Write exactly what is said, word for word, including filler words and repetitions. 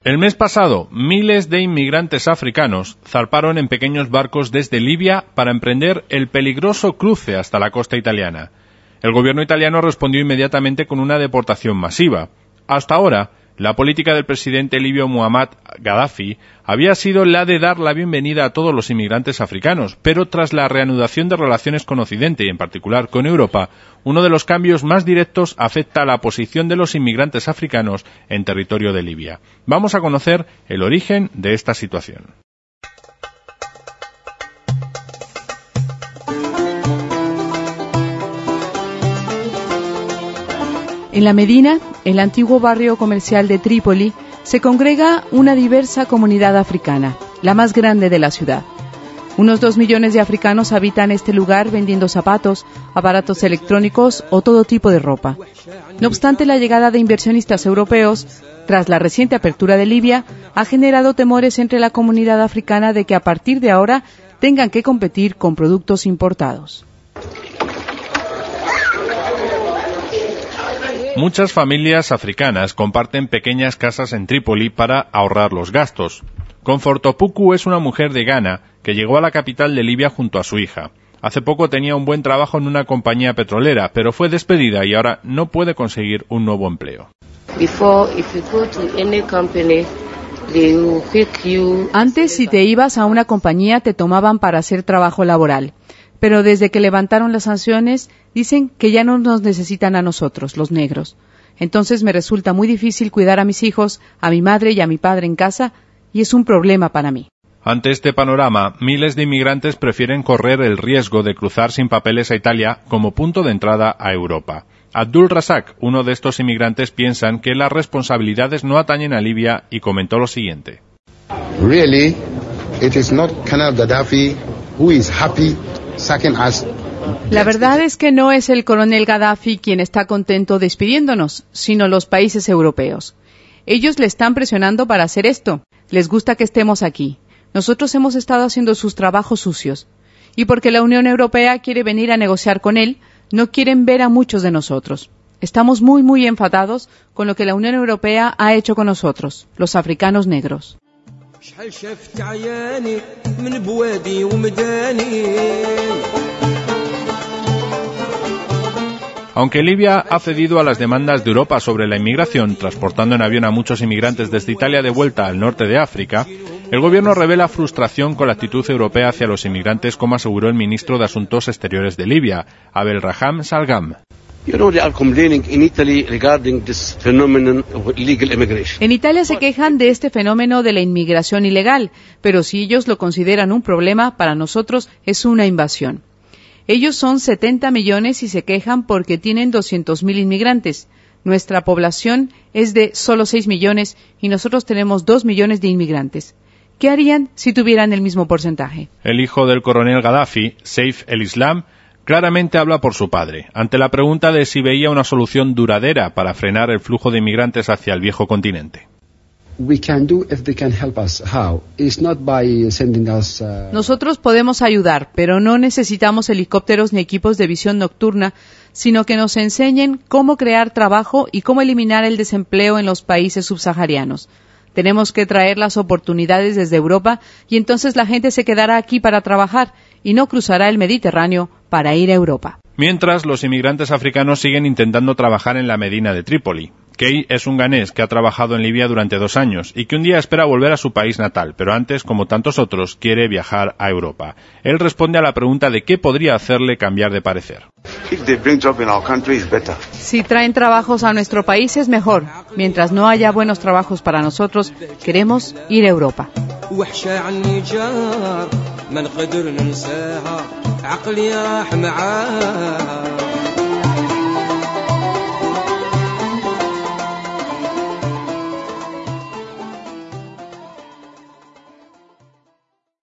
El mes pasado, miles de inmigrantes africanos zarparon en pequeños barcos desde Libia para emprender el peligroso cruce hasta la costa italiana. El gobierno italiano respondió inmediatamente con una deportación masiva. Hasta ahora, la política del presidente libio Muammar Gaddafi había sido la de dar la bienvenida a todos los inmigrantes africanos, pero tras la reanudación de relaciones con Occidente y en particular con Europa, uno de los cambios más directos afecta a la posición de los inmigrantes africanos en territorio de Libia. Vamos a conocer el origen de esta situación. En la Medina, el antiguo barrio comercial de Trípoli, se congrega una diversa comunidad africana, la más grande de la ciudad. Unos dos millones de africanos habitan este lugar vendiendo zapatos, aparatos electrónicos o todo tipo de ropa. No obstante, la llegada de inversionistas europeos, tras la reciente apertura de Libia, ha generado temores entre la comunidad africana de que a partir de ahora tengan que competir con productos importados. Muchas familias africanas comparten pequeñas casas en Trípoli para ahorrar los gastos. Confortopuku es una mujer de Ghana que llegó a la capital de Libia junto a su hija. Hace poco tenía un buen trabajo en una compañía petrolera, pero fue despedida y ahora no puede conseguir un nuevo empleo. Antes, si te ibas a una compañía, te tomaban para hacer trabajo laboral. Pero desde que levantaron las sanciones, dicen que ya no nos necesitan a nosotros, los negros. Entonces me resulta muy difícil cuidar a mis hijos, a mi madre y a mi padre en casa, y es un problema para mí. Ante este panorama, miles de inmigrantes prefieren correr el riesgo de cruzar sin papeles a Italia como punto de entrada a Europa. Abdul Razak, uno de estos inmigrantes, piensan que las responsabilidades no atañen a Libia y comentó lo siguiente. Really, it is not Colonel Gaddafi who is happy. La verdad es que no es el coronel Gaddafi quien está contento despidiéndonos, sino los países europeos. Ellos le están presionando para hacer esto. Les gusta que estemos aquí. Nosotros hemos estado haciendo sus trabajos sucios. Y porque la Unión Europea quiere venir a negociar con él, no quieren ver a muchos de nosotros. Estamos muy, muy enfadados con lo que la Unión Europea ha hecho con nosotros, los africanos negros. Aunque Libia ha cedido a las demandas de Europa sobre la inmigración, transportando en avión a muchos inmigrantes desde Italia de vuelta al norte de África, el gobierno revela frustración con la actitud europea hacia los inmigrantes, como aseguró el ministro de Asuntos Exteriores de Libia, Abdelrahman Salgam. En Italia se quejan de este fenómeno de la inmigración ilegal, pero si ellos lo consideran un problema, para nosotros es una invasión. Ellos son setenta millones y se quejan porque tienen doscientos mil inmigrantes. Nuestra población es de solo seis millones y nosotros tenemos dos millones de inmigrantes. ¿Qué harían si tuvieran el mismo porcentaje? El hijo del coronel Gaddafi, Saif el-Islam, claramente habla por su padre, ante la pregunta de si veía una solución duradera para frenar el flujo de inmigrantes hacia el viejo continente. Nosotros podemos ayudar, pero no necesitamos helicópteros ni equipos de visión nocturna, sino que nos enseñen cómo crear trabajo y cómo eliminar el desempleo en los países subsaharianos. Tenemos que traer las oportunidades desde Europa y entonces la gente se quedará aquí para trabajar y no cruzará el Mediterráneo para ir a Europa. Mientras, los inmigrantes africanos siguen intentando trabajar en la Medina de Trípoli. Key es un ganés que ha trabajado en Libia durante dos años y que un día espera volver a su país natal, pero antes, como tantos otros, quiere viajar a Europa. Él responde a la pregunta de qué podría hacerle cambiar de parecer. Si traen trabajos a nuestro país es mejor. Mientras no haya buenos trabajos para nosotros, queremos ir a Europa. ما نقدر ننساها عقلي راح معاها